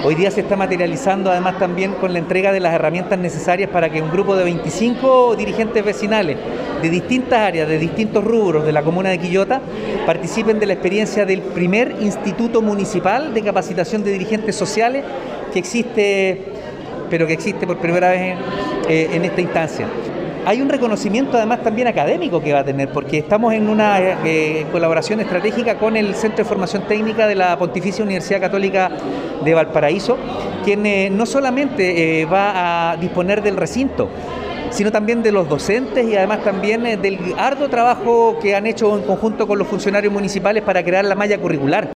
Hoy día se está materializando además también con la entrega de las herramientas necesarias para que un grupo de 25 dirigentes vecinales de distintas áreas, de distintos rubros de la comuna de Quillota, participen de la experiencia del primer Instituto Municipal de Capacitación de Dirigentes Sociales que existe, pero que existe por primera vez en esta instancia. Hay un reconocimiento además también académico que va a tener, porque estamos en una colaboración estratégica con el Centro de Formación Técnica de la Pontificia Universidad Católica de Valparaíso, quien no solamente va a disponer del recinto, sino también de los docentes y además también del arduo trabajo que han hecho en conjunto con los funcionarios municipales para crear la malla curricular.